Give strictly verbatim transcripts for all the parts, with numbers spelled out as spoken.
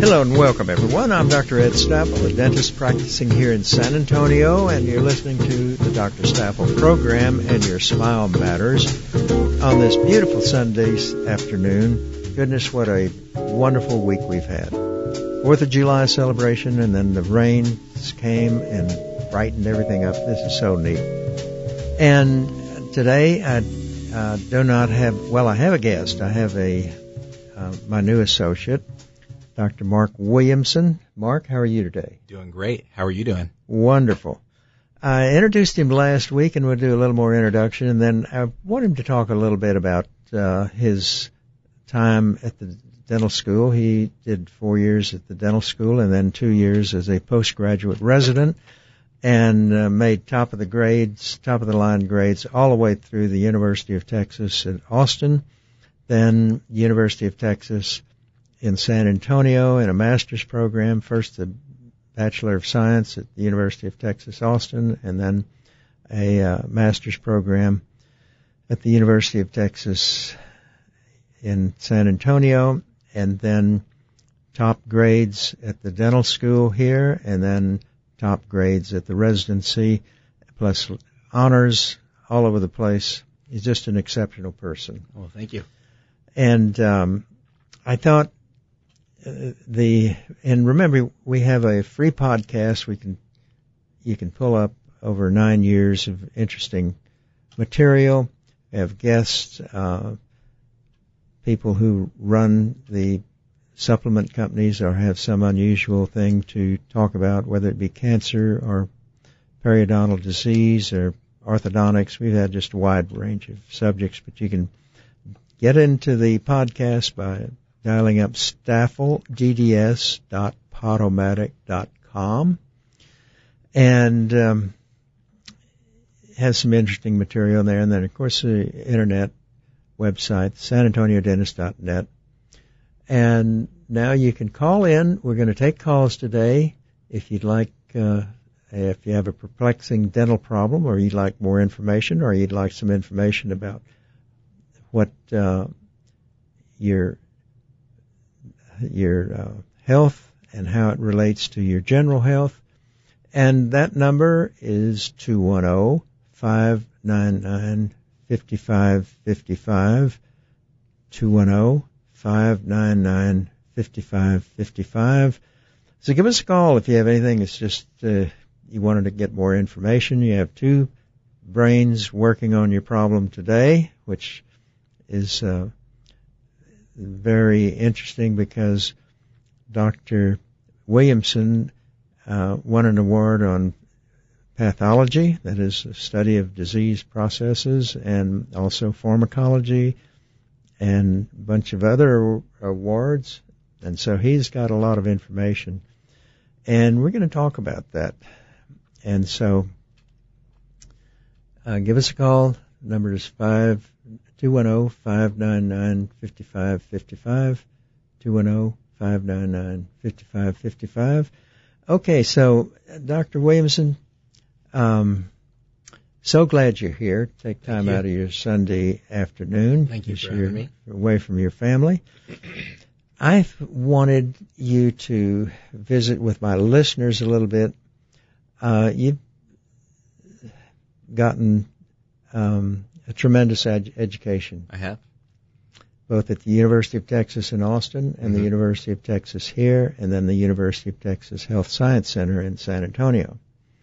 Hello and welcome, everyone. I'm Doctor Ed Staffel, a dentist practicing here in San Antonio, and you're listening to the Doctor Staffel program and your Smile Matters on this beautiful Sunday afternoon. Goodness, what a wonderful week we've had. Fourth of July celebration, and then the rains came and brightened everything up. This is so neat. And today I uh, do not have, well, I have a guest. I have a uh, my new associate, Doctor Mark Williamson. Mark, how are you today? Doing great. How are you doing? Wonderful. I introduced him last week, and we'll do a little more introduction, and then I want him to talk a little bit about uh, his time at the dental school. He did four years at the dental school and then two years as a postgraduate resident, and uh, made top of the grades, top of the line grades all the way through the University of Texas at Austin, then University of Texas in San Antonio in a master's program, first the Bachelor of Science at the University of Texas, Austin, and then a uh, master's program at the University of Texas in San Antonio, and then top grades at the dental school here, and then top grades at the residency, plus honors all over the place. He's just an exceptional person. Well, thank you. And um, I thought uh, the and remember we have a free podcast we can you can pull up over nine years of interesting material. We have guests, uh, people who run the supplement companies or have some unusual thing to talk about, whether it be cancer or periodontal disease or orthodontics. We've had just a wide range of subjects, but you can get into the podcast by dialing up staffel d d s dot podomatic dot com, and um, has some interesting material there. And then, of course, the internet website, san antonio dentist dot net. And now you can call in. We're going to take calls today. If you'd like, uh, if you have a perplexing dental problem, or you'd like more information, or you'd like some information about what uh, your your uh, health and how it relates to your general health. And that number is two one zero, five nine nine, five five five five, two one zero, five nine nine, five five five five. So give us a call if you have anything. It's just uh, you wanted to get more information. You have two brains working on your problem today, which is uh, very interesting because Doctor Williamson uh, won an award on pathology, that is a study of disease processes, and also pharmacology and a bunch of other awards. And so he's got a lot of information. And we're going to talk about that. And so uh, give us a call. The number is five two one zero, five nine nine, five five five five, two one zero, five nine nine, five five five five. Okay, so Doctor Williamson, um, so glad you're here. Take time out of your Sunday afternoon. Thank you for having me. Away from your family. I've wanted you to visit with my listeners a little bit. Uh, you've gotten um, a tremendous ed- education. I have. Both at the University of Texas in Austin and mm-hmm. the University of Texas here, and then the University of Texas Health Science Center in San Antonio.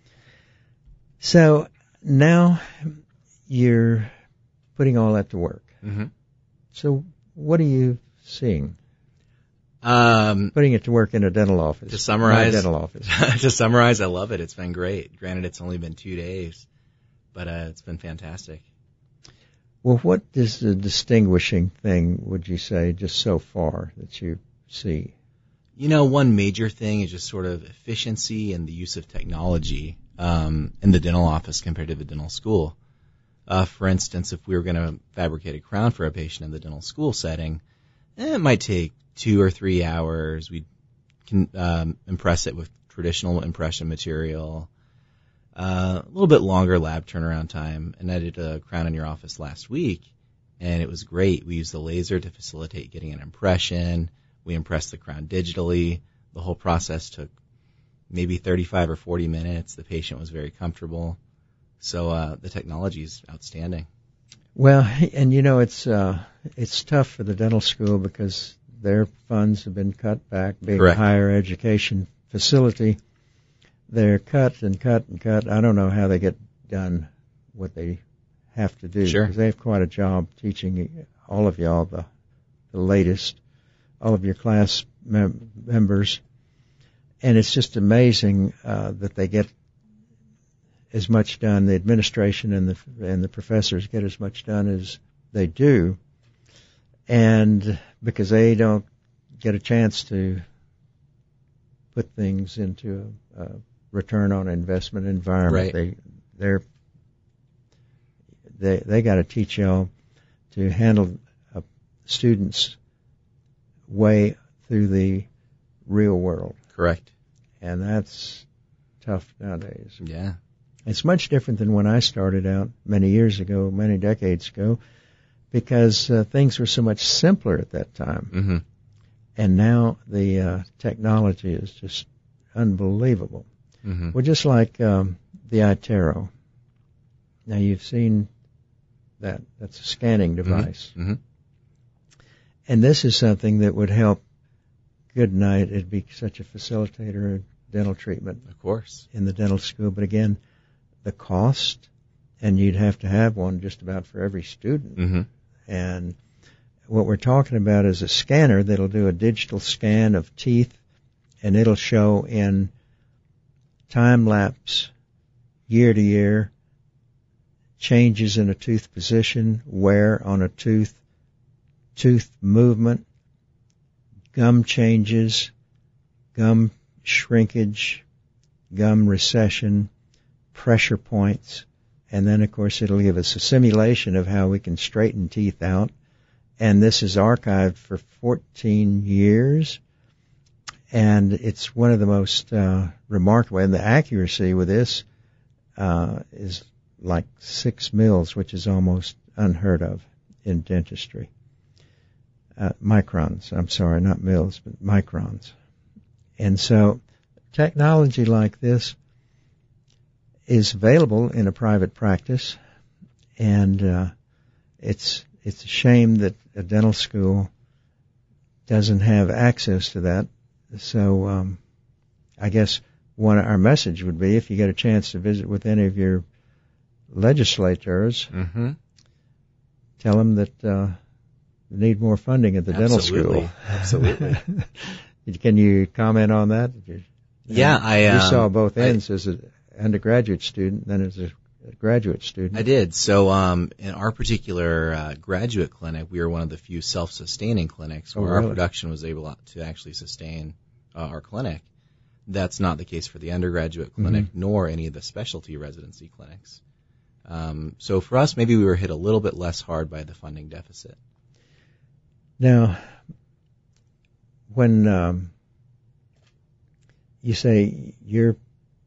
So now you're putting all that to work. Mm-hmm. So what are you seeing? Um, putting it to work in a dental office. To summarize, dental office. to summarize, I love it. It's been great. Granted, it's only been two days, but uh, it's been fantastic. Well, what is the distinguishing thing, would you say, just so far that you see? You know, one major thing is just sort of efficiency and the use of technology um, in the dental office compared to the dental school. Uh, for instance, if we were going to fabricate a crown for a patient in the dental school setting, eh, it might take two or three hours. We can um, impress it with traditional impression material. Uh, a little bit longer lab turnaround time. And I did a crown in your office last week, and it was great. We used the laser to facilitate getting an impression. We impressed the crown digitally. the whole process took maybe thirty-five or forty minutes. The patient was very comfortable. So uh, the technology is outstanding. Well, and you know, it's uh, it's tough for the dental school because their funds have been cut back, being Correct. a higher education facility. They're cut and cut and cut. I don't know how they get done what they have to do. Sure. Because they have quite a job teaching all of y'all the, the latest, all of your class mem- members. And it's just amazing uh, that they get as much done, the administration and the and the professors get as much done as they do, and because they don't get a chance to put things into a, a return on investment environment. Right. They they're they they got to teach y'all to handle a student's way through the real world. Correct. And that's tough nowadays. Yeah. It's much different than when I started out many years ago, many decades ago, because uh, things were so much simpler at that time. Mm-hmm. And now the uh, technology is just unbelievable. Mm-hmm. Well, just like um, the iTero. Now, you've seen that. That's a scanning device. Mm-hmm. Mm-hmm. And this is something that would help Goodnight. It'd be such a facilitator of dental treatment. Of course. In the dental school. But again, the cost, and you'd have to have one just about for every student. Mm-hmm. And what we're talking about is a scanner that'll do a digital scan of teeth, and it'll show in time lapse, year to year, changes in a tooth position, wear on a tooth, tooth movement, gum changes, gum shrinkage, gum recession, pressure points, and then, of course, it'll give us a simulation of how we can straighten teeth out. And this is archived for fourteen years, and it's one of the most uh, remarkable. And the accuracy with this uh, is like six mils, which is almost unheard of in dentistry. Uh, microns, I'm sorry, not mils, but microns. And so technology like this is available in a private practice, and uh, it's it's a shame that a dental school doesn't have access to that. So um, I guess one our message would be, if you get a chance to visit with any of your legislators, mm-hmm. tell them that uh, they need more funding at the Absolutely. dental school. Absolutely. Can you comment on that? You, yeah, I you um, saw both ends I, as an undergraduate student, then as a graduate student. I did. So um, in our particular uh, graduate clinic, we were one of the few self-sustaining clinics where oh, really? our production was able to actually sustain uh, our clinic. That's not the case for the undergraduate clinic, mm-hmm. nor any of the specialty residency clinics. Um, so for us, maybe we were hit a little bit less hard by the funding deficit. Now, when um, you say your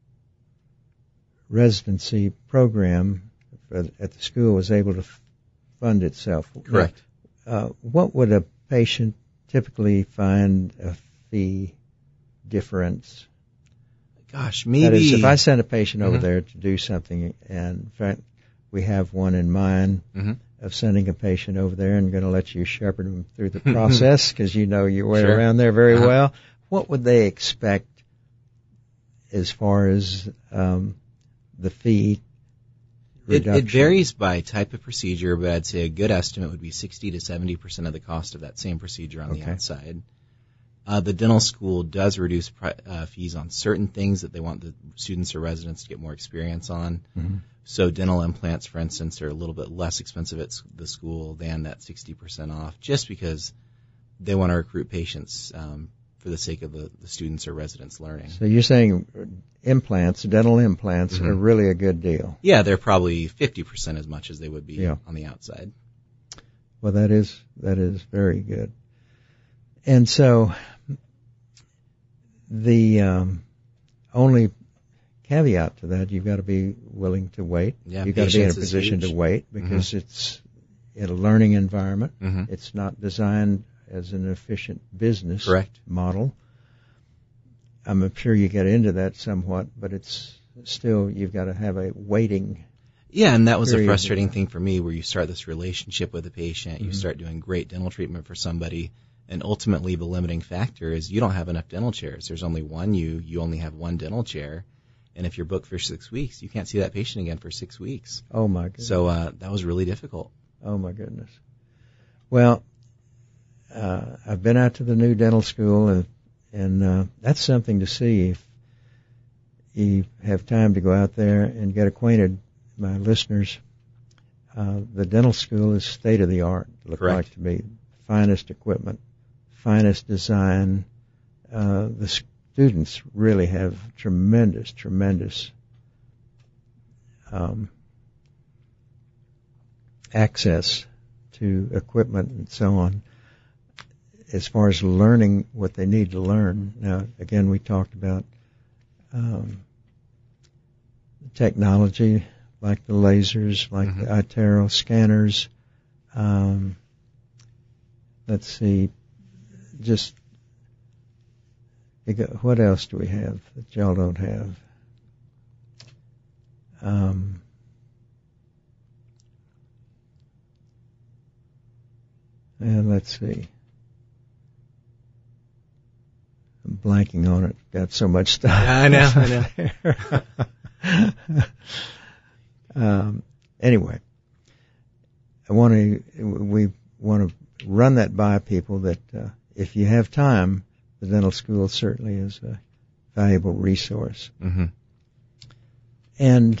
residency program at the school was able to fund itself, correct? Uh, what would a patient typically find a fee difference? Gosh, maybe that is, if I send a patient over mm-hmm. there to do something, and in fact, we have one in mind. Mm-hmm. Of sending a patient over there and going to let you shepherd them through the process because you know your way sure. around there very uh-huh. well. What would they expect as far as um, the fee reduction? It, it varies by type of procedure, but I'd say a good estimate would be sixty to seventy percent of the cost of that same procedure on okay. the outside. Uh, the dental school does reduce pri- uh, fees on certain things that they want the students or residents to get more experience on. Mm-hmm. So dental implants, for instance, are a little bit less expensive at the school than that sixty percent off, just because they want to recruit patients um, for the sake of the, the students or residents learning. So you're saying implants, dental implants, mm-hmm. are really a good deal? Yeah, they're probably fifty percent as much as they would be yeah. on the outside. Well, that is that is very good. And so the um, only caveat to that, you've got to be willing to wait. Yeah, you've got to be in a patience is position huge. to wait because mm-hmm. it's in a learning environment. Mm-hmm. It's not designed as an efficient business Correct. model. I'm sure you get into that somewhat, but it's still, you've got to have a waiting. Yeah, and that was period. a frustrating thing for me, where you start this relationship with a patient, mm-hmm. you start doing great dental treatment for somebody, and ultimately the limiting factor is you don't have enough dental chairs. There's only one you, you only have one dental chair, and if you're booked for six weeks, you can't see that patient again for six weeks. Oh, my goodness. So uh, that was really difficult. Oh, my goodness. Well, uh, I've been out to the new dental school, and and uh, that's something to see. If you have time to go out there and get acquainted, my listeners, uh, the dental school is state of the art. Look like to me, finest equipment, finest design. Uh, the students really have tremendous, tremendous um, access to equipment and so on, as far as learning what they need to learn. Now, again, we talked about um, technology, like the lasers, like mm-hmm. the iTero scanners. Um, let's see, just what else do we have that y'all don't have? Um, and let's see. I'm blanking on it. Got so much stuff. I know, I know. um, anyway, I want to, we want to run that by people that uh, if you have time, the dental school certainly is a valuable resource. Mm-hmm. And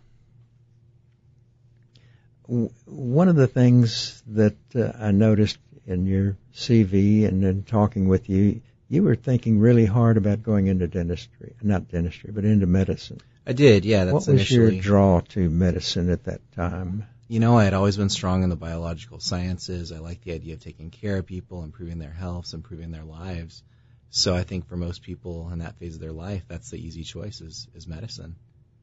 w- one of the things that uh, I noticed in your C V and in talking with you, you were thinking really hard about going into dentistry, not dentistry, but into medicine. I did, yeah. That's what was initially your draw to medicine at that time? You know, I had always been strong in the biological sciences. I liked the idea of taking care of people, improving their health, improving their lives. So I think for most people in that phase of their life, that's the easy choice is, is medicine.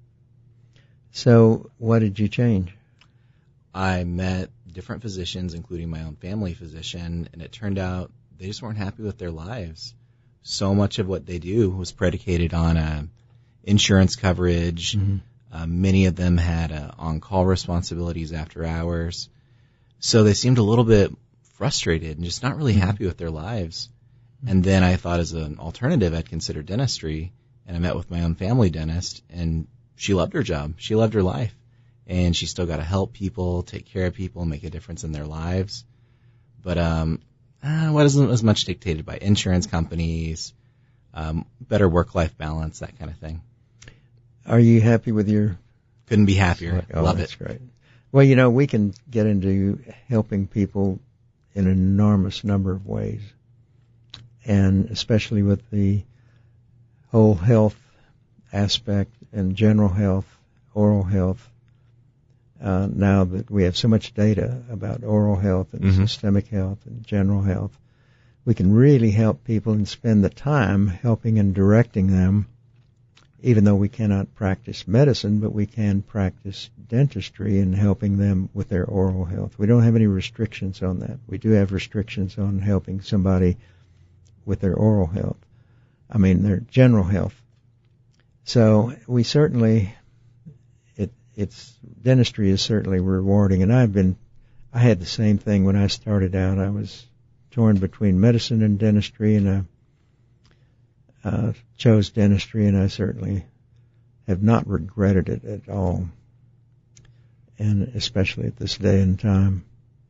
So what did you change? I met different physicians, including my own family physician, and it turned out they just weren't happy with their lives. So much of what they do was predicated on uh, insurance coverage. Mm-hmm. Uh, many of them had uh, on-call responsibilities after hours. So they seemed a little bit frustrated and just not really mm-hmm. happy with their lives. Mm-hmm. And then I thought as an alternative I'd consider dentistry, and I met with my own family dentist, and she loved her job. She loved her life. And she still got to help people, take care of people, make a difference in their lives. But um, uh, wasn't as much dictated by insurance companies, um, better work-life balance, that kind of thing. Are you happy with your... Couldn't be happier. Oh, Love that's it. Great. Well, you know, we can get into helping people in an enormous number of ways, and especially with the whole health aspect and general health, oral health. Uh, now that we have so much data about oral health and mm-hmm. systemic health and general health, we can really help people and spend the time helping and directing them, even though we cannot practice medicine, but we can practice dentistry and helping them with their oral health. We don't have any restrictions on that. We do have restrictions on helping somebody with their oral health. I mean, their general health. So we certainly... It's dentistry is certainly rewarding, and I've been, I had the same thing when I started out. I was torn between medicine and dentistry, and I uh, chose dentistry, and I certainly have not regretted it at all, and especially at this day and time.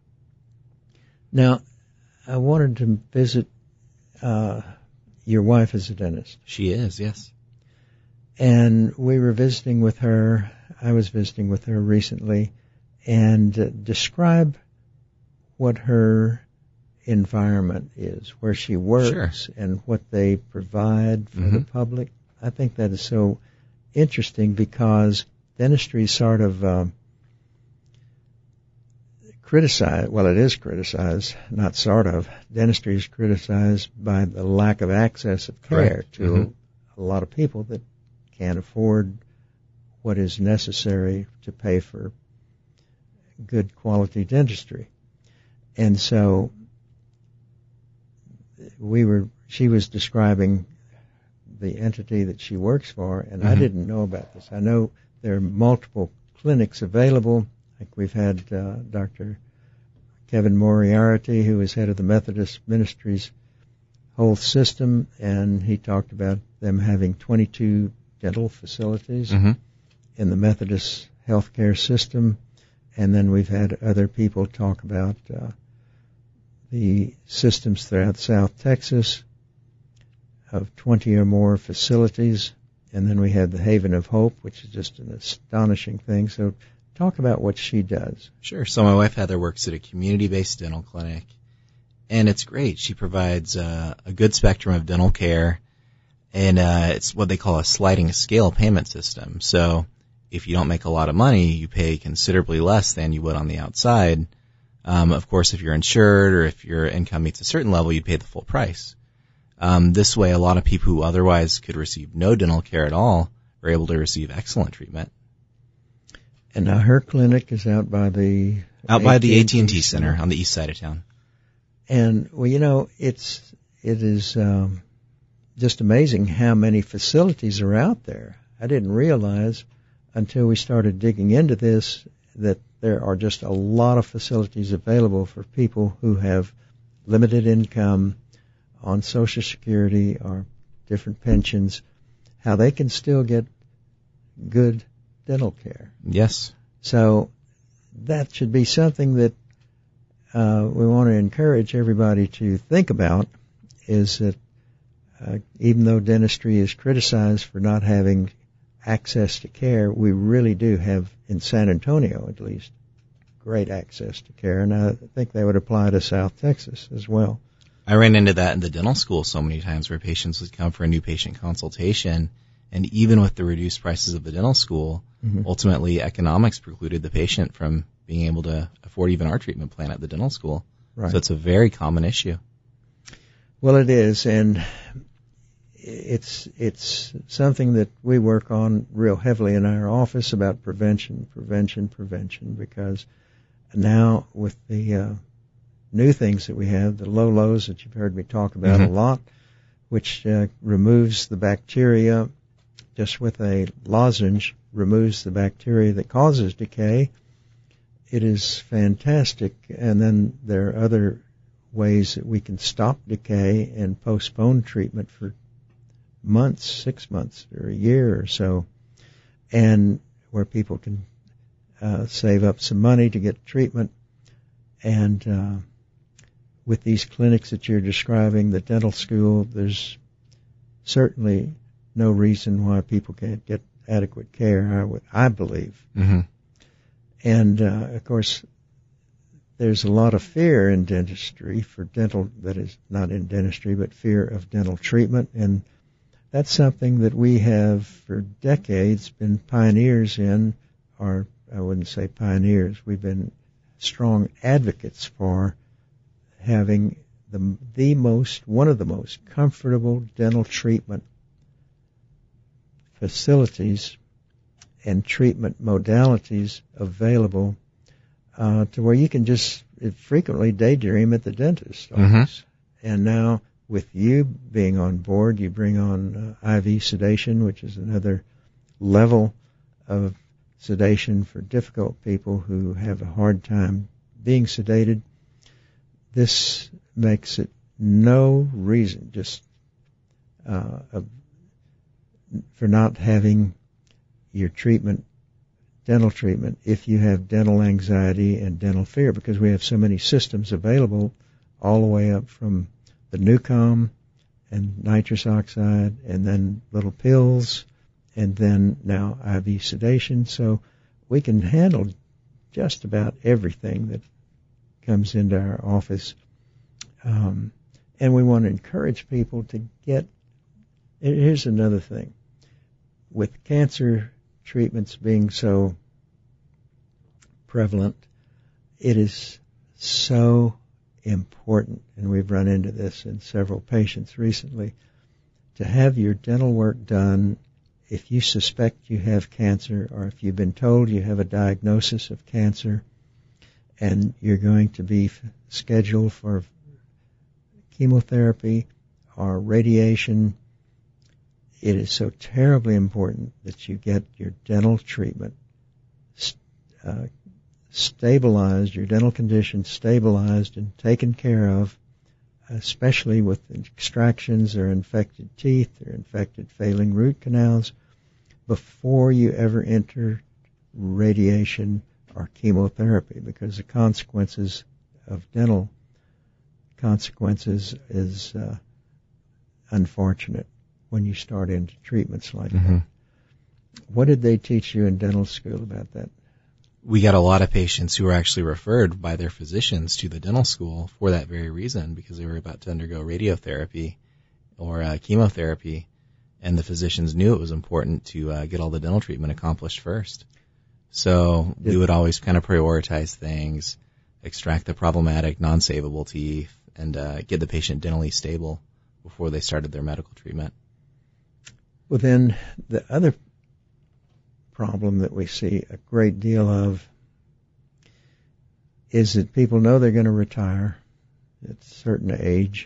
Now, I wanted to visit. Uh, your wife is a dentist. She is, yes. And we were visiting with her. I was visiting with her recently, and uh, describe what her environment is, where she works, sure. and what they provide for mm-hmm. the public. I think that is so interesting because dentistry is sort of uh, criticized. Well, it is criticized, not sort of. Dentistry is criticized by the lack of access of care Correct. to mm-hmm. a lot of people that can't afford what is necessary to pay for good quality dentistry. And so we were, she was describing the entity that she works for, and Mm-hmm. I didn't know about this. I know there are multiple clinics available. Like we've had uh, Doctor Kevin Moriarty, who is head of the Methodist Ministries whole system, and he talked about them having twenty-two dental facilities Mm-hmm. in the Methodist healthcare system. And then we've had other people talk about uh, the systems throughout South Texas of twenty or more facilities. And then we had the Haven of Hope, which is just an astonishing thing. So talk about what she does. Sure. So my wife Heather works at a community-based dental clinic, and it's great. She provides uh, a good spectrum of dental care, and uh, it's what they call a sliding scale payment system. So if you don't make a lot of money, you pay considerably less than you would on the outside. Um, of course, if you're insured or if your income meets a certain level, you'd pay the full price. Um, this way, a lot of people who otherwise could receive no dental care at all are able to receive excellent treatment. And now her clinic is out by the Out by the A T and T Center on the east side of town. And, well, you know, it's it is um, just amazing how many facilities are out there. I didn't realize until we started digging into this that there are just a lot of facilities available for people who have limited income on Social Security or different pensions, how they can still get good dental care. Yes. So that should be something that uh, we want to encourage everybody to think about, is that uh, even though dentistry is criticized for not having access to care, we really do have, in San Antonio at least, great access to care, and I think they would apply to South Texas as well. I ran into that in the dental school so many times where patients would come for a new patient consultation, and even with the reduced prices of the dental school, Mm-hmm. ultimately economics precluded the patient from being able to afford even our treatment plan at the dental school. Right. So it's a very common issue. Well, it is, and it's it's something that we work on real heavily in our office about prevention, prevention, prevention, because now with the uh, new things that we have, the low lows that you've heard me talk about Mm-hmm. a lot, which uh, removes the bacteria just with a lozenge, removes the bacteria that causes decay. It is fantastic. And then there are other ways that we can stop decay and postpone treatment for months, six months or a year or so, and where people can uh, save up some money to get treatment. And uh, with these clinics that you're describing, the dental school, there's certainly no reason why people can't get adequate care, I, would, I believe. Mm-hmm. And, uh, of course, there's a lot of fear in dentistry for dental, that is not in dentistry, but fear of dental treatment. And that's something that we have for decades been pioneers in, or I wouldn't say pioneers, we've been strong advocates for having the, the most, one of the most comfortable dental treatment facilities and treatment modalities available uh, to where you can just frequently daydream at the dentist office. Mm-hmm. And now with you being on board, you bring on uh, I V sedation, which is another level of sedation for difficult people who have a hard time being sedated. This makes it no reason just uh, a for not having your treatment, dental treatment, if you have dental anxiety and dental fear, because we have so many systems available all the way up from the Nucom and nitrous oxide and then little pills and then now I V sedation. So we can handle just about everything that comes into our office. Um, and we want to encourage people to get, here's another thing. With cancer treatments being so prevalent, it is so important, and we've run into this in several patients recently, to have your dental work done if you suspect you have cancer or if you've been told you have a diagnosis of cancer and you're going to be scheduled for chemotherapy or radiation. it is so terribly important that you get your dental treatment uh, stabilized, your dental condition stabilized and taken care of, especially with extractions or infected teeth or infected failing root canals, before you ever enter radiation or chemotherapy, because the consequences of dental consequences is uh, unfortunate when you start into treatments like Mm-hmm. that. What did they teach you in dental school about that? We got a lot of patients who were actually referred by their physicians to the dental school for that very reason, because they were about to undergo radiotherapy or uh, chemotherapy, and the physicians knew it was important to uh, get all the dental treatment accomplished first. So we would always kind of prioritize things, extract the problematic, non-savable teeth, and uh, get the patient dentally stable before they started their medical treatment. Well, then the other problem that we see a great deal of is that people know they're going to retire at a certain age,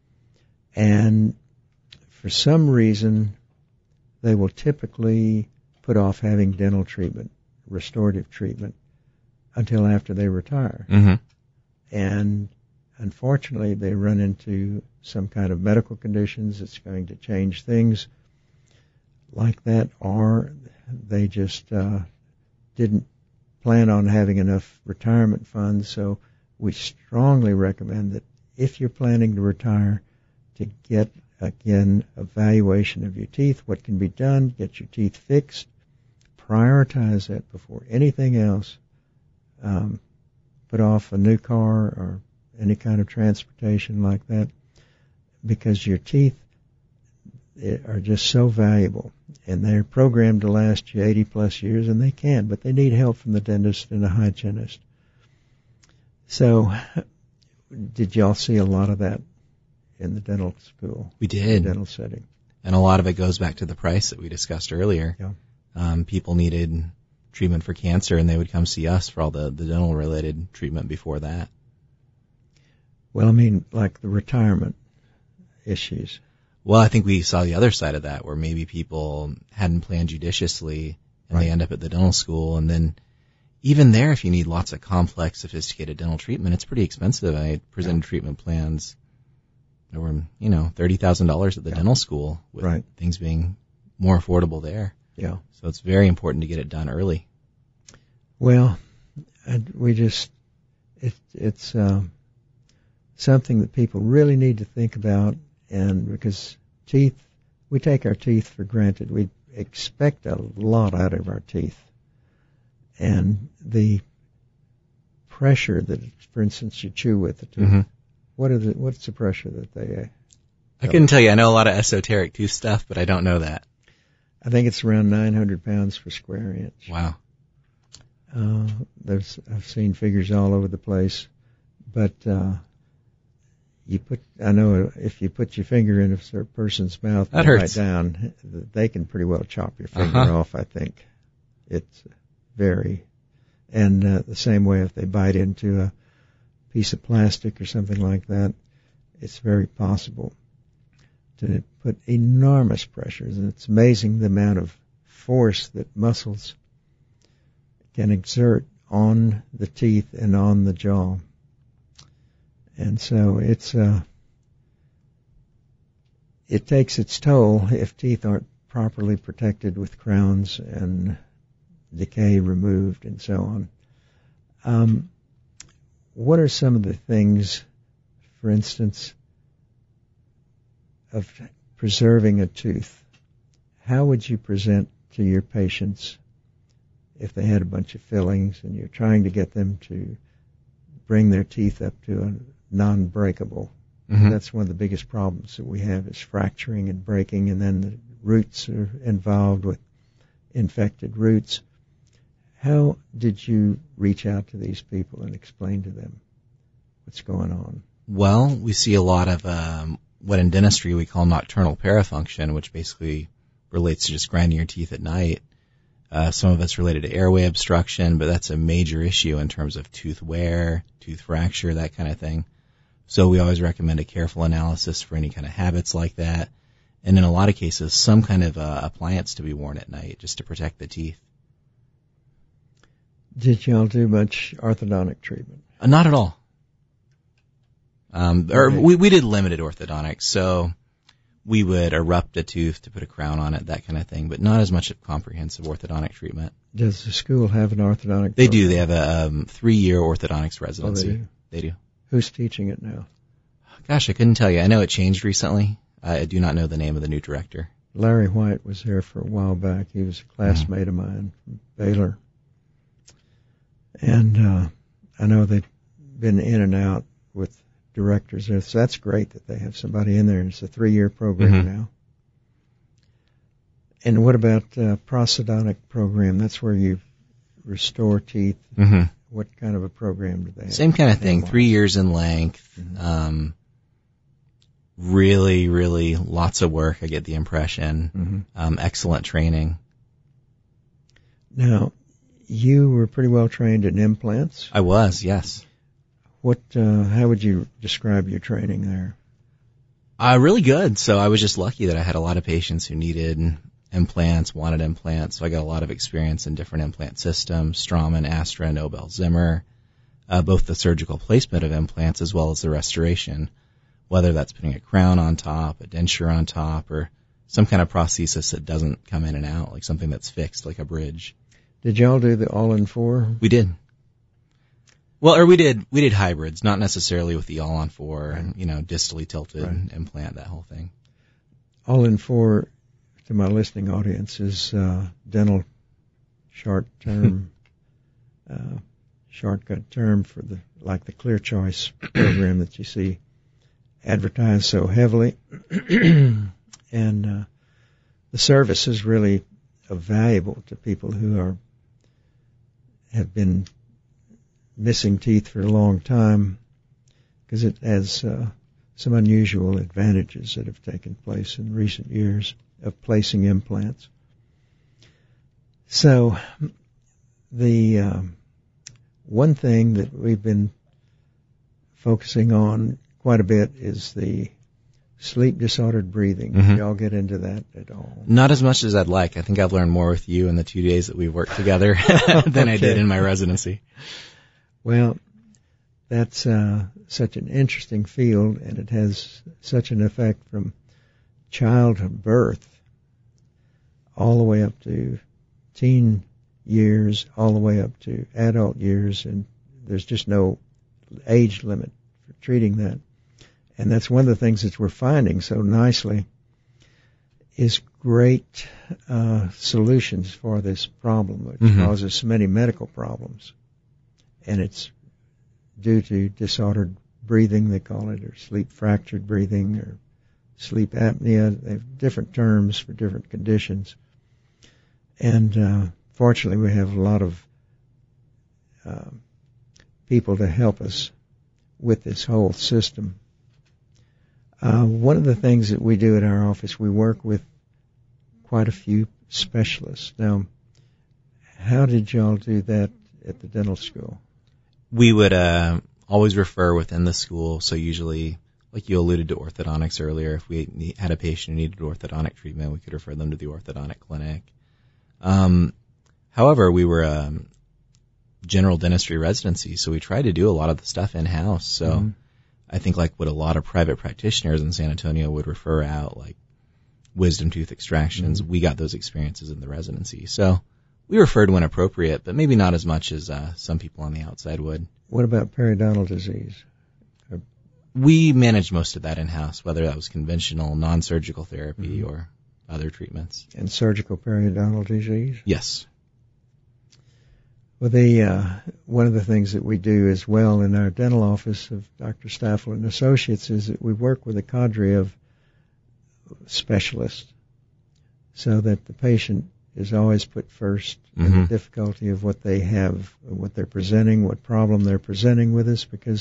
and for some reason they will typically put off having dental treatment, restorative treatment, until after they retire. Mm-hmm. And unfortunately they run into some kind of medical conditions that's going to change things like that, or they just uh, didn't plan on having enough retirement funds. So we strongly recommend that if you're planning to retire, to get, again, evaluation of your teeth, what can be done, get your teeth fixed, prioritize that before anything else. Um, put off a new car or any kind of transportation like that, because your teeth are just so valuable, and they're programmed to last you eighty plus years, and they can, but they need help from the dentist and a hygienist. So, did y'all see a lot of that in the dental school? We did. The dental setting. And a lot of it goes back to the price that we discussed earlier. Yeah. Um, people needed treatment for cancer, and they would come see us for all the, the dental-related treatment before that. Well, I mean, like the retirement issues. Well, I think we saw the other side of that, where maybe people hadn't planned judiciously, and Right. they end up at the dental school, and then even there, if you need lots of complex, sophisticated dental treatment, it's pretty expensive. I presented Yeah. treatment plans that were, you know, thirty thousand dollars at the Yeah. dental school, with Right. things being more affordable there. Yeah. So it's very important to get it done early. Well, I, we just, it, it's um, something that people really need to think about, and because teeth, we take our teeth for granted. We expect a lot out of our teeth. And the pressure that, for instance, you chew with the tooth, Mm-hmm. what is it, what's the pressure that they, uh, I couldn't tell you. I know a lot of esoteric tooth stuff, but I don't know that. I think it's around nine hundred pounds per square inch. Wow. Uh, there's, I've seen figures all over the place, but, uh, you put, I know if you put your finger in a person's mouth That and bite hurts. down, they can pretty well chop your finger Uh-huh. off, I think. It's very, and uh, the same way if they bite into a piece of plastic or something like that, it's very possible to put enormous pressures, and it's amazing the amount of force that muscles can exert on the teeth and on the jaw. And so it's uh, it takes its toll if teeth aren't properly protected with crowns and decay removed and so on. Um, what are some of the things, for instance, of preserving a tooth? How would you present to your patients if they had a bunch of fillings and you're trying to get them to bring their teeth up to a non-breakable? Mm-hmm. That's one of the biggest problems that we have, is fracturing and breaking, and then the roots are involved with infected roots. How did you reach out to these people and explain to them what's going on? Well, we see a lot of um, what in dentistry we call nocturnal parafunction, which basically relates to just grinding your teeth at night. Uh, some of it's related to airway obstruction, but that's a major issue in terms of tooth wear, tooth fracture, that kind of thing. So we always recommend a careful analysis for any kind of habits like that, and in a lot of cases, some kind of uh, appliance to be worn at night just to protect the teeth. Did y'all do much orthodontic treatment? Uh, not at all. Um, or we, we did limited orthodontics, so we would erupt a tooth to put a crown on it, that kind of thing, but not as much of comprehensive orthodontic treatment. Does the school have an orthodontic They program? do. They have a um, three-year orthodontics residency. Oh, they do? They do. Who's teaching it now? Gosh, I couldn't tell you. I know it changed recently. I do not know the name of the new director. Larry White was there for a while back. He was a classmate mm-hmm. of mine from Baylor. And uh, I know they've been in and out with directors there. So that's great that they have somebody in there. It's a three-year program mm-hmm. now. And what about uh, prosthodontic program? That's where you restore teeth. Mm-hmm. What kind of a program do they have? Same kind of thing. Three years in length. Mm-hmm. Um, really, really lots of work, I get the impression. Mm-hmm. Um, excellent training. Now, you were pretty well trained in implants. I was, yes. What? Uh, how would you describe your training there? Uh, really good. So I was just lucky that I had a lot of patients who needed implants, wanted implants. So I got a lot of experience in different implant systems, Straumann, Astra, Nobel, Zimmer, uh, both the surgical placement of implants as well as the restoration, whether that's putting a crown on top, a denture on top, or some kind of prosthesis that doesn't come in and out, like something that's fixed, like a bridge. Did y'all do the all-in-four? We did. Well, or we did we did hybrids, not necessarily with the all-on-four and, you know, distally tilted right. implant, that whole thing. All-in-four, to my listening audience, is uh, dental short-term, uh, shortcut term for the like the Clear Choice program that you see advertised so heavily. And uh, the service is really valuable to people who are have been missing teeth for a long time, because it has uh, some unusual advantages that have taken place in recent years of placing implants. So the um, one thing that we've been focusing on quite a bit is the sleep disordered breathing. Mm-hmm. Did y'all get into that at all? Not as much as I'd like. I think I've learned more with you in the two days that we've worked together than okay. I did in my residency. Well, that's uh, such an interesting field, and it has such an effect from childhood birth all the way up to teen years, all the way up to adult years, and there's just no age limit for treating that. And that's one of the things that we're finding so nicely is great uh, solutions for this problem, which mm-hmm. causes so many medical problems. And it's due to disordered breathing, they call it, or sleep fractured breathing, or sleep apnea. They have different terms for different conditions. And uh, fortunately, we have a lot of uh, people to help us with this whole system. Uh, one of the things that we do at our office, we work with quite a few specialists. Now, how did y'all do that at the dental school? We would uh, always refer within the school, so usually, like you alluded to orthodontics earlier, if we had a patient who needed orthodontic treatment, we could refer them to the orthodontic clinic. Um, however, we were a general dentistry residency, so we tried to do a lot of the stuff in-house, so... Mm-hmm. I think like what a lot of private practitioners in San Antonio would refer out, like wisdom tooth extractions, mm-hmm. we got those experiences in the residency. So we referred when appropriate, but maybe not as much as uh, some people on the outside would. What about periodontal disease? We managed most of that in-house, whether that was conventional, non-surgical therapy mm-hmm. or other treatments. And surgical periodontal disease? Yes. Well, the uh, one of the things that we do as well in our dental office of Doctor Staffel and Associates is that we work with a cadre of specialists so that the patient is always put first mm-hmm. in the difficulty of what they have, what they're presenting, what problem they're presenting with us, because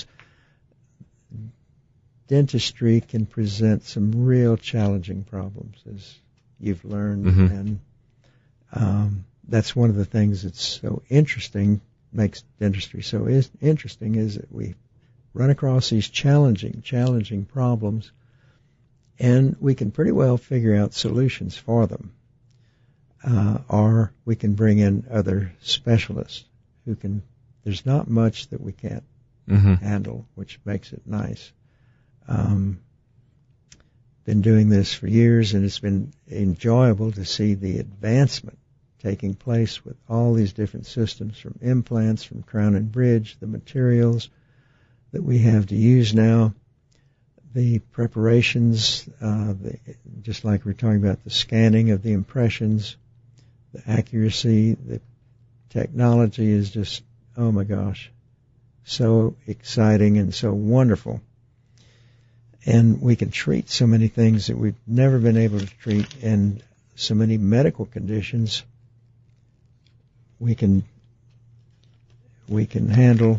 dentistry can present some real challenging problems, as you've learned, mm-hmm. and um, that's one of the things that's so interesting, makes dentistry so is interesting, is that we run across these challenging, challenging problems, and we can pretty well figure out solutions for them. Uh, or we can bring in other specialists who can, there's not much that we can't mm-hmm. handle, which makes it nice. Um, been doing this for years, and it's been enjoyable to see the advancement taking place with all these different systems, from implants, from crown and bridge, the materials that we have to use now, the preparations, uh, the, just like we're talking about the scanning of the impressions, the accuracy, the technology is just, oh my gosh, so exciting and so wonderful. And we can treat so many things that we've never been able to treat, and so many medical conditions we can we can handle.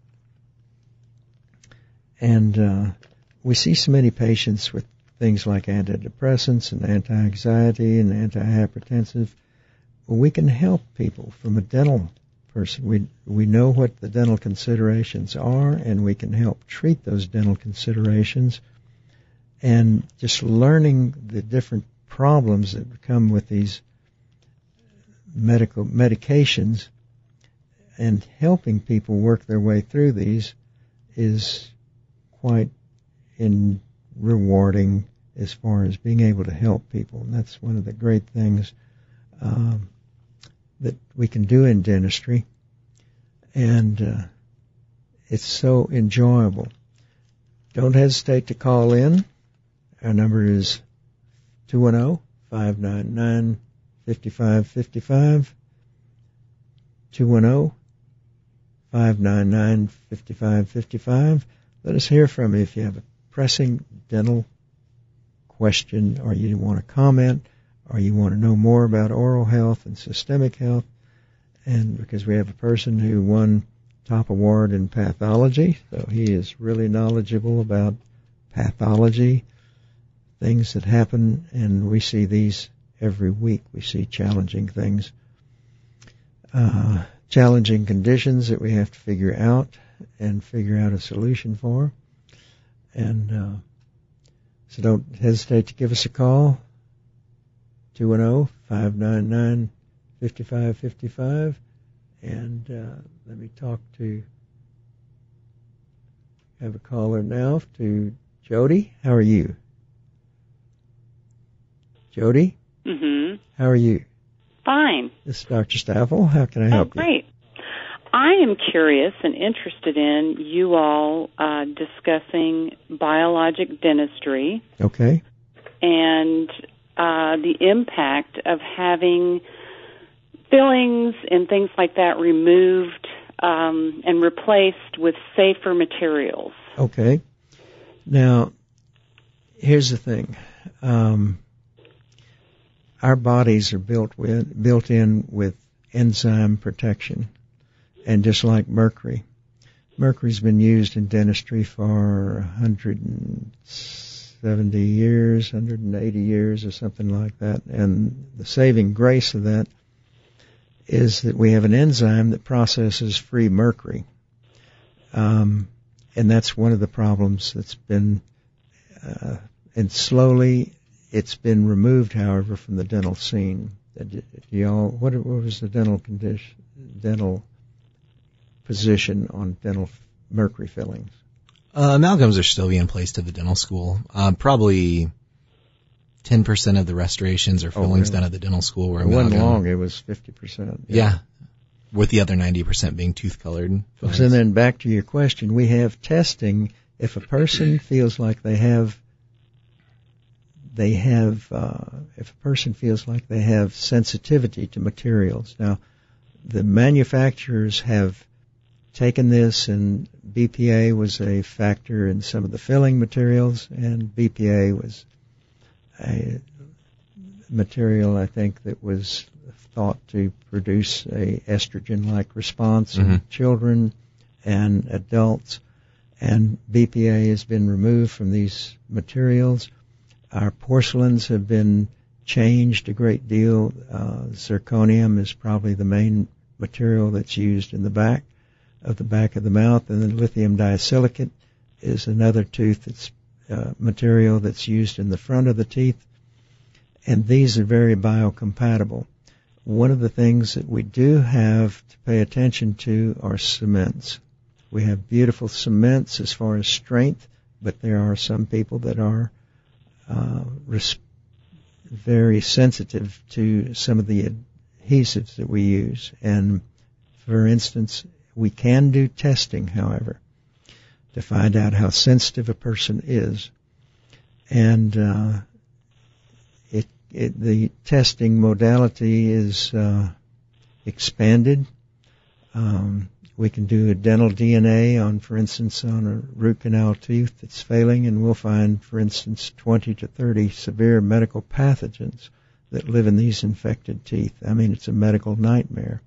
And uh, we see so many patients with things like antidepressants and anti-anxiety and antihypertensive. Well, we can help people from a dental person. We we know what the dental considerations are, and we can help treat those dental considerations. And just learning the different problems that come with these medical medications and helping people work their way through these is quite in rewarding as far as being able to help people. And that's one of the great things um, that we can do in dentistry. And uh, it's so enjoyable. Don't hesitate to call in. Our number is two one zero, five nine nine, five five five five, two one zero, five nine nine, five five five five. Let us hear from you if you have a pressing dental question, or you want to comment, or you want to know more about oral health and systemic health. And because we have a person who won top award in pathology, so he is really knowledgeable about pathology, things that happen, and we see these every week. We see challenging things, uh, challenging conditions that we have to figure out and figure out a solution for. And uh, so don't hesitate to give us a call, two one zero, five nine nine, five five five five. And uh, let me talk to, have a caller now, to Jody. How are you? Jody? Mm-hmm. How are you? Fine. This is Doctor Staffel. How can I help you? Oh, great. You? I am curious and interested in you all uh, discussing biologic dentistry. Okay. And uh, the impact of having fillings and things like that removed um, and replaced with safer materials. Okay. Now, here's the thing. Um, our bodies are built with built in with enzyme protection, and just like mercury, mercury's been used in dentistry for one hundred seventy years, one hundred eighty years, or something like that. And the saving grace of that is that we have an enzyme that processes free mercury. Um, and that's one of the problems that's been, uh, and slowly it's been removed, however, from the dental scene. Do y'all, what, what was the dental condition, dental position on dental mercury fillings? Uh, amalgams are still being placed at the dental school. Uh, probably ten percent of the restorations or fillings oh, really? done at the dental school were it amalgam. It wasn't long, it was fifty percent. Yeah. yeah, with the other ninety percent being tooth-colored fillings. So then back to your question, we have testing. If a person feels like they have, they have, uh, if a person feels like they have sensitivity to materials. Now, the manufacturers have taken this, and B P A was a factor in some of the filling materials, and B P A was a material, I think, that was thought to produce a estrogen-like response mm-hmm. in children and adults. And B P A has been removed from these materials. Our porcelains have been changed a great deal. Uh, zirconium is probably the main material that's used in the back of the back of the mouth, and then lithium diasilicate is another tooth that's uh, material that's used in the front of the teeth, and these are very biocompatible. One of the things that we do have to pay attention to are cements. We have beautiful cements as far as strength, but there are some people that are uh, res- very sensitive to some of the adhesives that we use. And for instance, we can do testing, however, to find out how sensitive a person is. And uh, it, it, the testing modality is uh, expanded. Um, we can do a dental D N A on, for instance, on a root canal tooth that's failing, and we'll find, for instance, twenty to thirty severe medical pathogens that live in these infected teeth. I mean, it's a medical nightmare.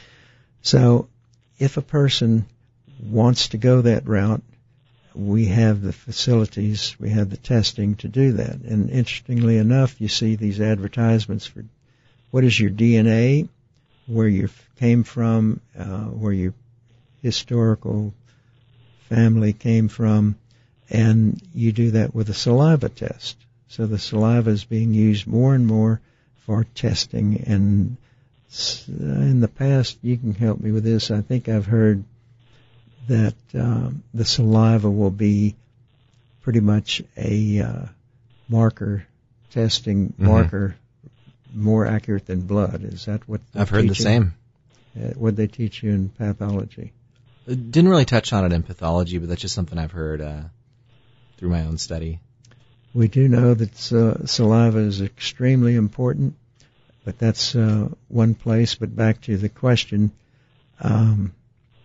So if a person wants to go that route, we have the facilities, we have the testing to do that. And interestingly enough, you see these advertisements for what is your D N A, where you came from, uh, where your historical family came from, and you do that with a saliva test. So the saliva is being used more and more for testing. And in the past, you can help me with this, I think I've heard that um, the saliva will be pretty much a uh, marker, testing mm-hmm. marker, more accurate than blood. Is that what I've heard the same. Uh, what they teach you in pathology? It didn't really touch on it in pathology, but that's just something I've heard uh, through my own study. We do know that uh, saliva is extremely important, but that's uh, one place. But back to the question, um,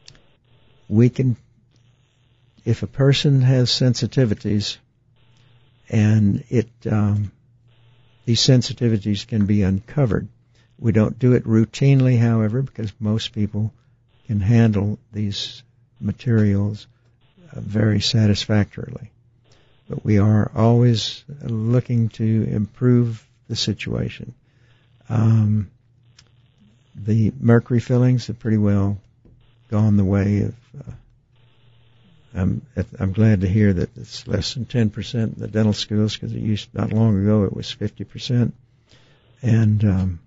we can, if a person has sensitivities, and it um, these sensitivities can be uncovered. We don't do it routinely, however, because most people can handle these materials uh, very satisfactorily. But we are always looking to improve the situation. Um, the mercury fillings have pretty well gone the way of. Uh, I'm I'm glad to hear that it's less than ten percent in the dental schools, because it used not long ago it was fifty percent, and um,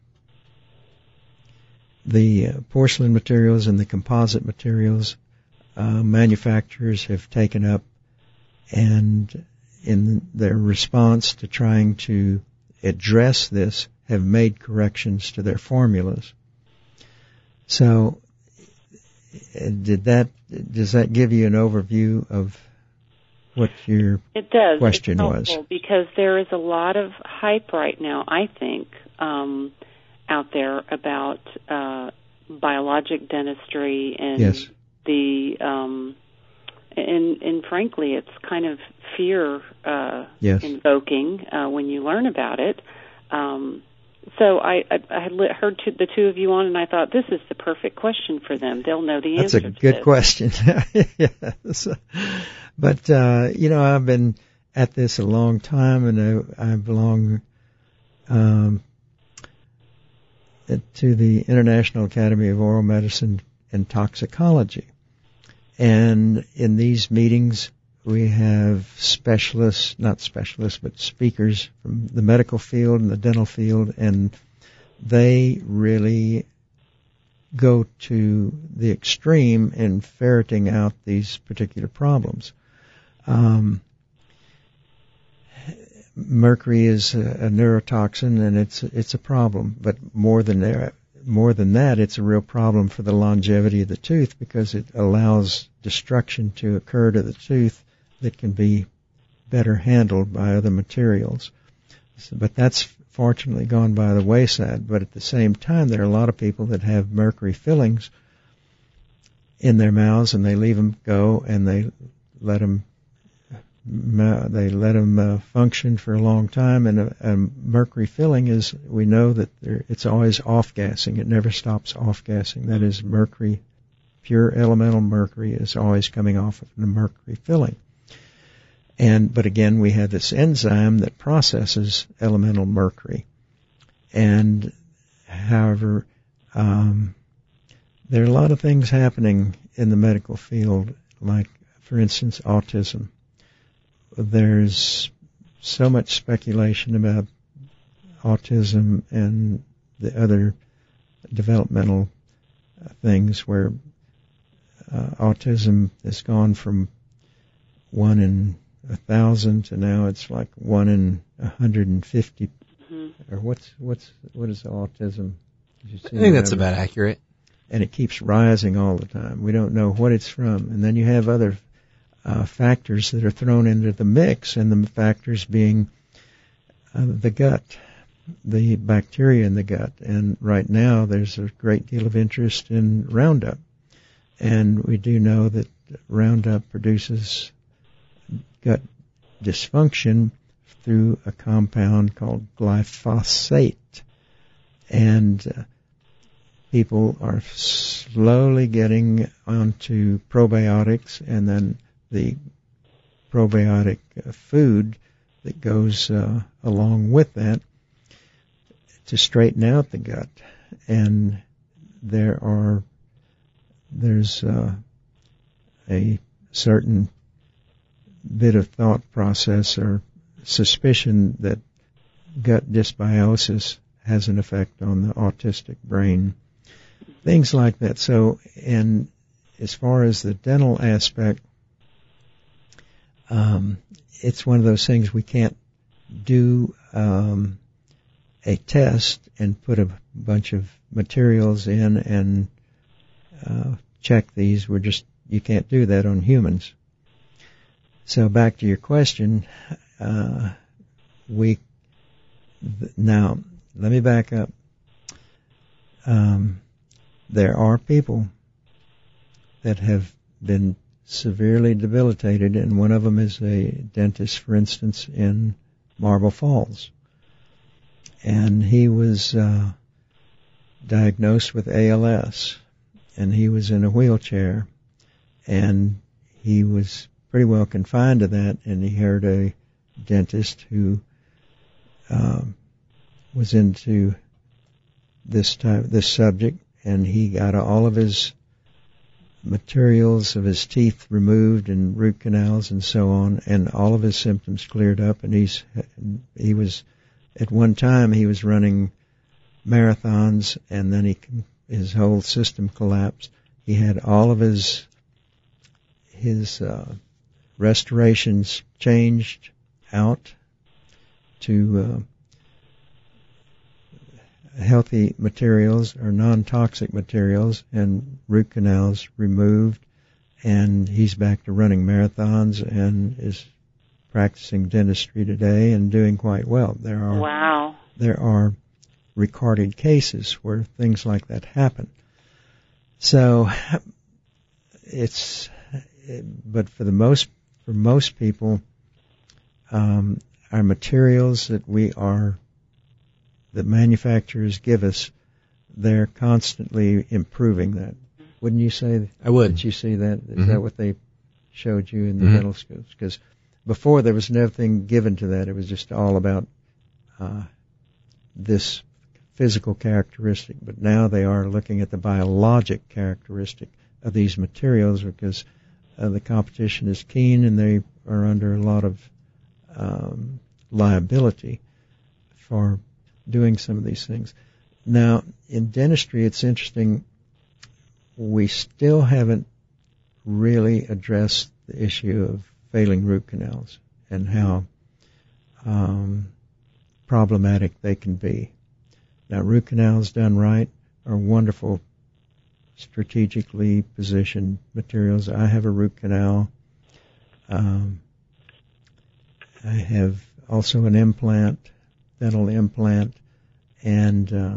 the uh, porcelain materials and the composite materials uh, manufacturers have taken up, and in their response to trying to address this, have made corrections to their formulas. So, did that does that give you an overview of what your it does. question it's was? Because there is a lot of hype right now, I think, um, out there about uh, biologic dentistry and yes. the um, and and frankly, it's kind of fear uh, yes. invoking uh, when you learn about it. Um, So I, I, I had heard to the two of you on, and I thought, this is the perfect question for them. They'll know the That's answer to That's a good this. question. Yes. But, uh, you know, I've been at this a long time, and I, I belong um, to the International Academy of Oral Medicine and Toxicology. And in these meetings, we have specialists, not specialists, but speakers from the medical field and the dental field, and they really go to the extreme in ferreting out these particular problems. Um, mercury is a, a neurotoxin, and it's it's a problem, but more than that, more than that, it's a real problem for the longevity of the tooth, because it allows destruction to occur to the tooth that can be better handled by other materials. So, but that's fortunately gone by the wayside. But at the same time, there are a lot of people that have mercury fillings in their mouths, and they leave them go, and they let them they let them uh, function for a long time. And a, a mercury filling is, we know that there, it's always off-gassing. It never stops off-gassing. That is, mercury, pure elemental mercury is always coming off of the mercury filling. And, but again, we have this enzyme that processes elemental mercury. And, however, um, there are a lot of things happening in the medical field, like, for instance, autism. there's so much speculation about autism and the other developmental things where uh, autism has gone from one in a thousand to now it's like one in a hundred and fifty. Mm-hmm. Or what's what's what is autism? Did you see I think that's number? About accurate. And it keeps rising all the time. We don't know what it's from. And then you have other uh, factors that are thrown into the mix, and the factors being uh, the gut, the bacteria in the gut. And right now there's a great deal of interest in Roundup. And we do know that Roundup produces gut dysfunction through a compound called glyphosate. And uh, people are slowly getting onto probiotics, and then the probiotic uh, food that goes uh, along with that to straighten out the gut. And there are there's uh, a certain bit of thought process or suspicion that gut dysbiosis has an effect on the autistic brain. Things like that. So, and as far as the dental aspect, um, it's one of those things we can't do um, a test and put a bunch of materials in and uh, check these. We're just, you can't do that on humans. So back to your question, uh, we, now, let me back up. Um, there are people that have been severely debilitated, and one of them is a dentist, for instance, in Marble Falls. And he was uh, diagnosed with A L S, and he was in a wheelchair, and he was pretty well confined to that, and he heard a dentist who um, was into this type, this subject, and he got all of his materials of his teeth removed and root canals and so on, and all of his symptoms cleared up. And he's he was at one time he was running marathons, and then he his whole system collapsed. He had all of his his uh, restorations changed out to uh, healthy materials or non-toxic materials, and root canals removed, and he's back to running marathons and is practicing dentistry today and doing quite well. There are wow. there are recorded cases where things like that happen. So it's, but for the most for most people, um, our materials that we are that manufacturers give us, they're constantly improving that. Wouldn't you say? I would. Did you see that? Is Mm-hmm. that what they showed you in the Mm-hmm. dental schools? Because before there was nothing given to that. It was just all about uh, this physical characteristic. But now they are looking at the biologic characteristic of these materials, because uh, the competition is keen and they are under a lot of um, liability for doing some of these things. Now, in dentistry, it's interesting. We still haven't really addressed the issue of failing root canals and how um, problematic they can be. Now, root canals done right are wonderful, strategically positioned materials. I have a root canal. Um, I have also an implant, dental implant, and uh,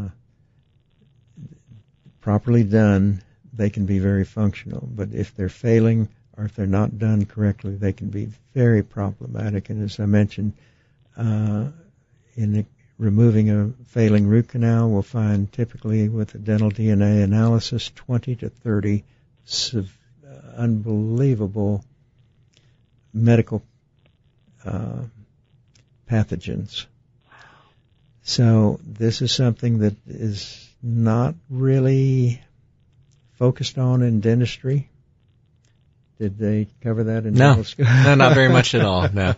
properly done, they can be very functional. But if they're failing or if they're not done correctly, they can be very problematic. And as I mentioned, uh, in the, removing a failing root canal, we'll find typically with a dental D N A analysis twenty to thirty sub, uh, unbelievable medical uh, pathogens. So this is something that is not really focused on in dentistry. Did they cover that in No. dental school? No, not very much at all. No.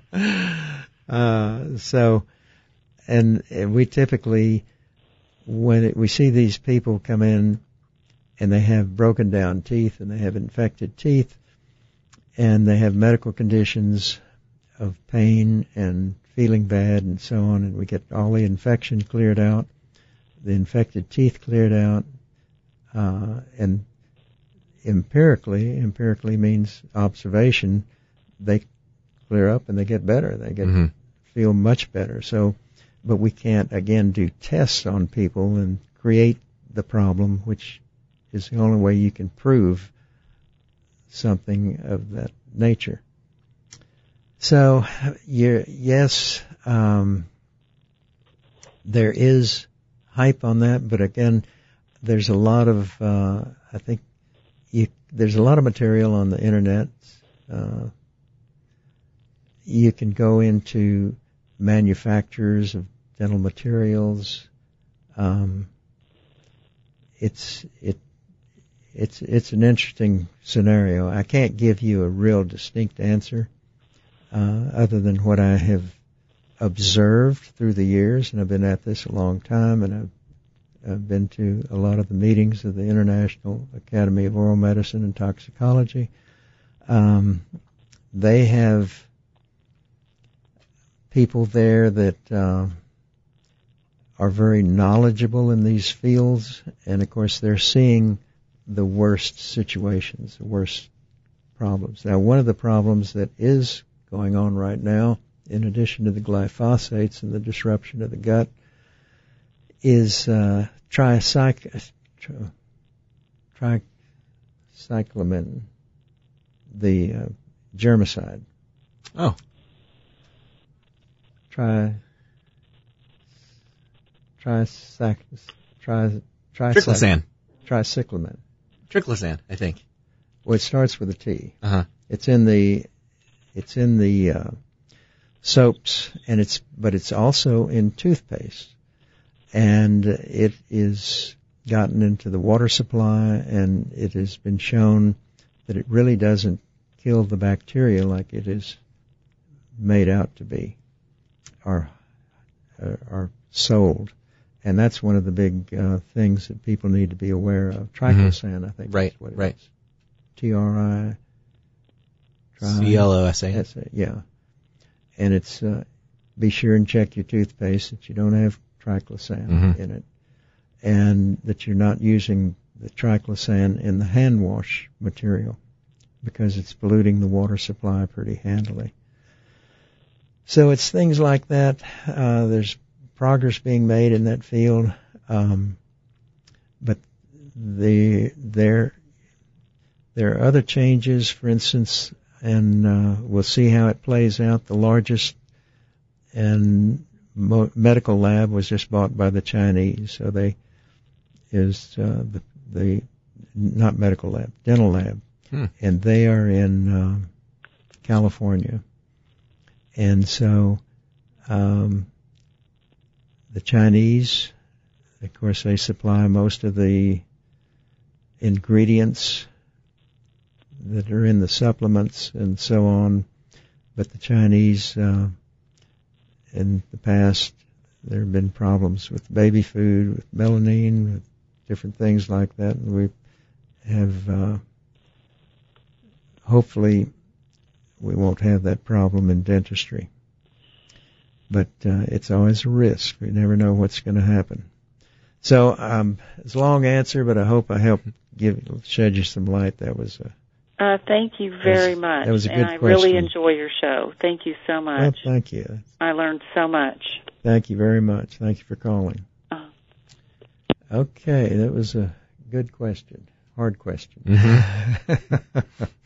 Uh, so, and, and we typically, when it, we see these people come in and they have broken down teeth and they have infected teeth and they have medical conditions of pain and feeling bad and so on, and we get all the infection cleared out, the infected teeth cleared out, uh, and empirically, empirically means observation, they clear up and they get better. They get Mm-hmm. feel much better. So, but we can't again do tests on people and create the problem, which is the only way you can prove something of that nature. So, you, yes, um, there is hype on that, but again, there's a lot of, uh, I think, you, there's a lot of material on the internet. Uh, you can go into manufacturers of dental materials. Um, it's it it's it's an interesting scenario. I can't give you a real distinct answer, uh, other than what I have observed through the years, and I've been at this a long time, and I've I've been to a lot of the meetings of the International Academy of Oral Medicine and Toxicology. Um, they have people there that uh, are very knowledgeable in these fields, and of course they're seeing the worst situations, the worst problems. Now, one of the problems that is going on right now, in addition to the glyphosates and the disruption of the gut, is uh, tricyc- tri- tricyclamin, the uh, germicide. Oh. Tri, tricyc, tri, tricyc, Triclosan. tricyclamin. Triclosan, I think. Well, it starts with a T. Uh-huh. It's in the, it's in the uh, soaps, and it's, but it's also in toothpaste, and it is gotten into the water supply, and it has been shown that it really doesn't kill the bacteria like it is made out to be, or uh, are sold. And that's one of the big uh, things that people need to be aware of. Triclosan, mm-hmm. I think, right, is what it right. is. T R I C L O S A. S A, yeah. And it's, uh, be sure and check your toothpaste that you don't have triclosan mm-hmm. in it, and that you're not using the triclosan in the hand wash material, because it's polluting the water supply pretty handily. So it's things like that. Uh, there's progress being made in that field, um, but the there there are other changes. For instance, and uh, we'll see how it plays out. The largest and mo- medical lab was just bought by the Chinese, so they is uh, the the not medical lab, dental lab, hmm. and they are in uh, California, and so. Um, The Chinese, of course, they supply most of the ingredients that are in the supplements and so on. But the Chinese, uh, in the past, there have been problems with baby food, with melamine, with different things like that. And we have, uh, hopefully, we won't have that problem in dentistry. But uh, it's always a risk. We never know what's going to happen. So um, it's a long answer, but I hope I helped give shed you some light. That was a uh, thank you very that was, much. That was a good and I question. really enjoy your show. Thank you so much. Well, thank you. I learned so much. Thank you very much. Thank you for calling. Uh. Okay, that was a good question. Hard question. Mm-hmm.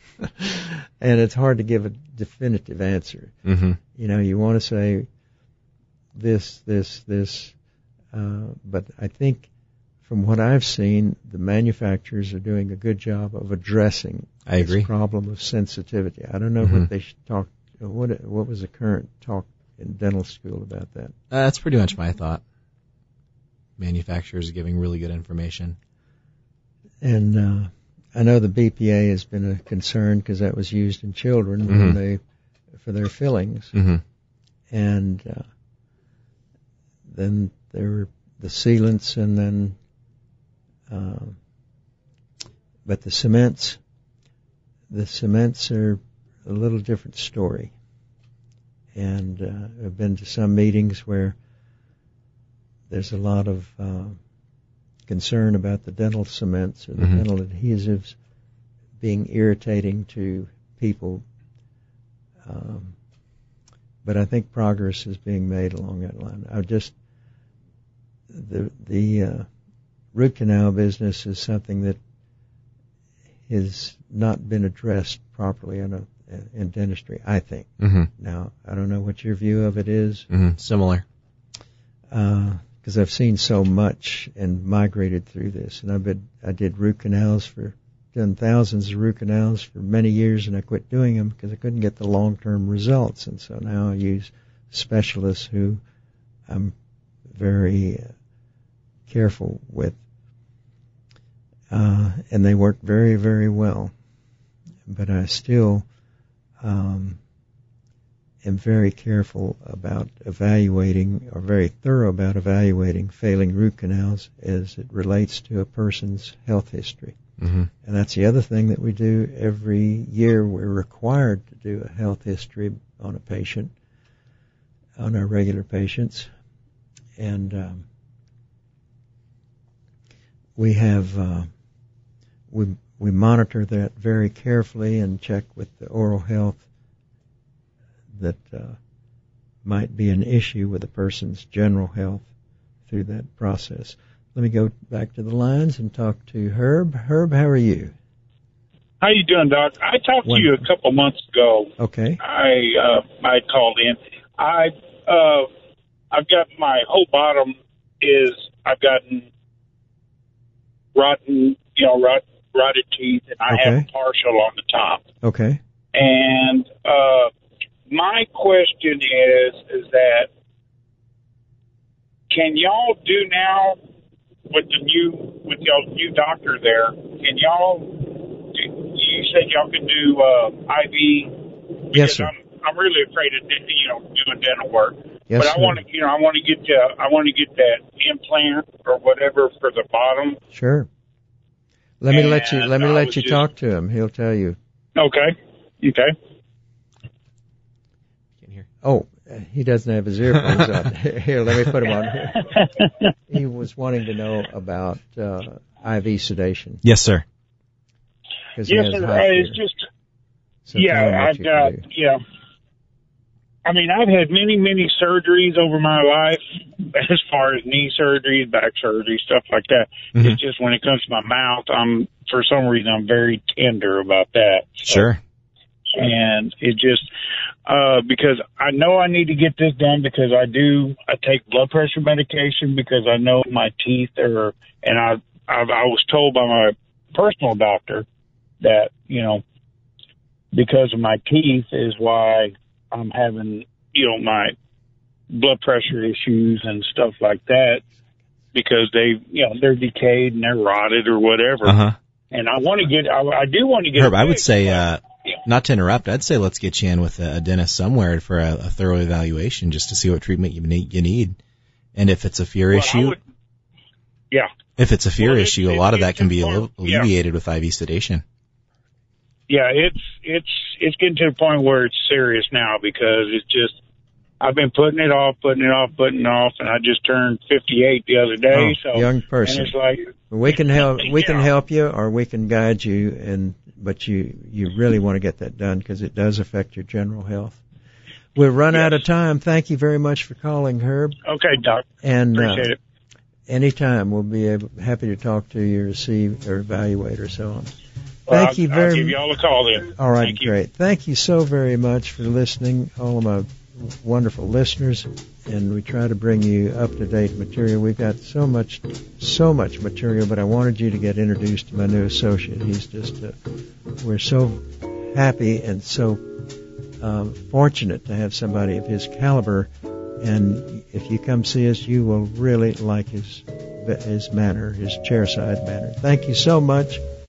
And it's hard to give a definitive answer. Mm-hmm. You know, you want to say this, this, this, uh, but I think from what I've seen, the manufacturers are doing a good job of addressing I this agree. problem of sensitivity. I don't know Mm-hmm. what they should talk, what what was the current talk in dental school about that? Uh, that's pretty much my thought. Manufacturers are giving really good information. And uh, I know the B P A has been a concern because that was used in children Mm-hmm. when they, for their fillings. Mm-hmm. And uh, then there were the sealants, and then, uh, but the cements, the cements are a little different story. And uh, I've been to some meetings where there's a lot of uh, concern about the dental cements or the Mm-hmm. dental adhesives being irritating to people. Um, but I think progress is being made along that line. I just the the uh, root canal business is something that has not been addressed properly in a, in dentistry, I think. Mm-hmm. Now, I don't know what your view of it is. Mm-hmm. Similar. Because uh, I've seen so much and migrated through this, and I've been I did root canals for done thousands of root canals for many years, and I quit doing them because I couldn't get the long-term results, and so now I use specialists who I'm very uh, careful with, uh, and they work very, very well. But I still um, am very careful about evaluating, or very thorough about evaluating failing root canals as it relates to a person's health history. Mm-hmm. And that's the other thing that we do every year. We're required to do a health history on a patient, on our regular patients. And um, we have, uh, we we monitor that very carefully and check with the oral health that uh, might be an issue with a person's general health through that process. Let me go back to the lines and talk to Herb. Herb, how are you? How you doing, Doc? I talked to you a couple months ago. Okay. I uh, I called in. I uh, I've got my whole bottom is I've gotten rotten, you know, rot, rotted teeth, and I Okay. have a partial on the top. Okay. And uh, my question is, is that can y'all do now with the new with y'all new doctor there? Can y'all? Do, you said y'all can do uh, I V. Yes, sir. I'm, I'm really afraid of you know doing dental work. Yes, but I sir. want to you know I want to get uh, I want to get that implant or whatever for the bottom. Sure. Let me let you And let me I let was you just- talk to him. He'll tell you. Okay. Okay. Can't hear. Oh, he doesn't have his earphones on. Here, let me put him on here. He was wanting to know about uh, I V sedation. Yes, sir. 'Cause he Yes, has sir. high Uh, It's fear. just So tell him yeah. what I've you got can do. yeah. I mean, I've had many, many surgeries over my life, as far as knee surgeries, back surgery, stuff like that. Mhm. It's just when it comes to my mouth, I'm for some reason I'm very tender about that. So- Sure. And it just uh because I know I need to get this done because I do I take blood pressure medication because I know my teeth are, and I I, I was told by my personal doctor that you know because of my teeth is why I'm having you know my blood pressure issues and stuff like that because they you know they're decayed and they're rotted or whatever. Uh huh. And I want to get I, I do want to get Herb, it I would fixed, say, but- uh, not to interrupt, I'd say let's get you in with a, a dentist somewhere for a, a thorough evaluation just to see what treatment you need. You need. And if it's a fear Well, I issue, would- yeah. if it's a fear Well, it- issue, a it- lot of that it's can be important. alle- Yeah. alleviated with I V sedation. Yeah, it's it's it's getting to the point where it's serious now because it's just I've been putting it off, putting it off, putting it off, and I just turned fifty-eight the other day. Oh, so young person. and it's like We can help. We can Yeah. help you, or we can guide you. And but you you really want to get that done because it does affect your general health. We've run out of time. Thank you very much for calling, Herb. okay, Doc, And uh, appreciate it. anytime we'll be able, happy to talk to you, or see, or evaluate, or so on. Well, Thank I'll, you I'll very give much. you all a call then. All right, Thank you. great. Thank you so very much for listening, all of my wonderful listeners, and we try to bring you up-to-date material. We've got so much, so much material, but I wanted you to get introduced to my new associate. He's just, uh, we're so happy and so uh, fortunate to have somebody of his caliber, and if you come see us, you will really like his his manner, his chairside manner. Thank you so much.